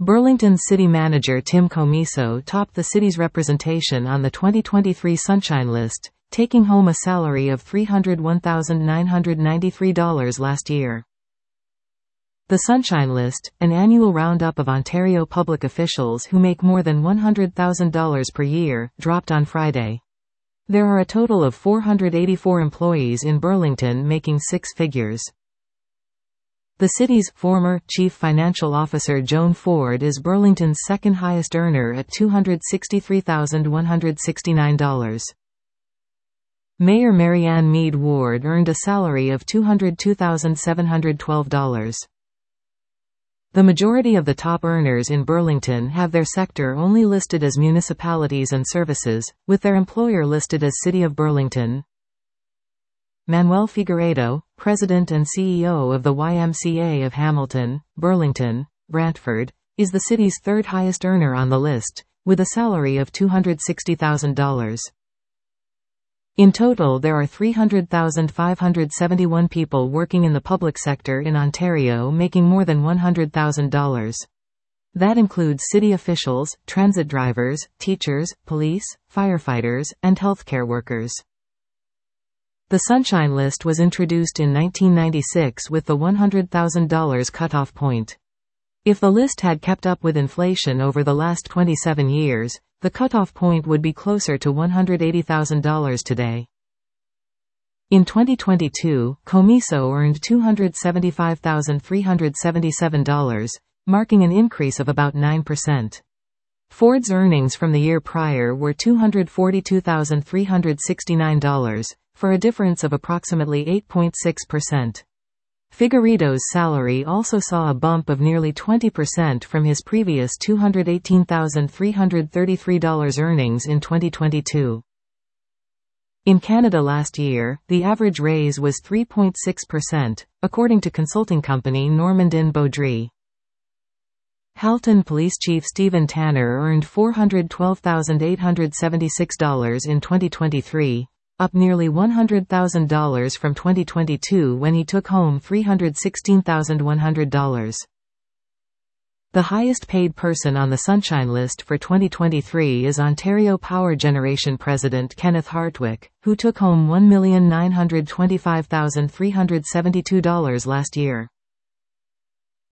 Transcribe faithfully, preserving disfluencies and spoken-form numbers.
Burlington's city manager Tim Comiso topped the city's representation on the twenty twenty-three Sunshine List, taking home a salary of three hundred one thousand nine hundred ninety-three dollars last year. The Sunshine List, an annual roundup of Ontario public officials who make more than one hundred thousand dollars per year, dropped on Friday. There are a total of four hundred eighty-four employees in Burlington making six figures. The city's former chief financial officer Joan Ford is Burlington's second highest earner at two hundred sixty-three thousand one hundred sixty-nine dollars. Mayor Marianne Mead Ward earned a salary of two hundred two thousand seven hundred twelve dollars. The majority of the top earners in Burlington have their sector only listed as municipalities and services, with their employer listed as City of Burlington. Manuel Figueiredo, President and C E O of the Y M C A of Hamilton, Burlington, Brantford, is the city's third highest earner on the list, with a salary of two hundred sixty thousand dollars. In total, there are three hundred thousand five hundred seventy-one people working in the public sector in Ontario making more than one hundred thousand dollars. That includes city officials, transit drivers, teachers, police, firefighters, and healthcare workers. The Sunshine List was introduced in nineteen ninety-six with the one hundred thousand dollars cutoff point. If the list had kept up with inflation over the last twenty-seven years, the cutoff point would be closer to one hundred eighty thousand dollars today. In twenty twenty-two, Comiso earned two hundred seventy-five thousand three hundred seventy-seven dollars, marking an increase of about nine percent. Ford's earnings from the year prior were two hundred forty-two thousand three hundred sixty-nine dollars, for a difference of approximately eight point six percent. Figueiredo's salary also saw a bump of nearly twenty percent from his previous two hundred eighteen thousand three hundred thirty-three dollars earnings in twenty twenty-two. In Canada last year, the average raise was three point six percent, according to consulting company Normandin Beaudry. Halton Police Chief Stephen Tanner earned four hundred twelve thousand eight hundred seventy-six dollars in twenty twenty-three, up nearly one hundred thousand dollars from twenty twenty-two when he took home three hundred sixteen thousand one hundred dollars. The highest paid person on the Sunshine List for twenty twenty-three is Ontario Power Generation President Kenneth Hartwick, who took home one million nine hundred twenty-five thousand three hundred seventy-two dollars last year.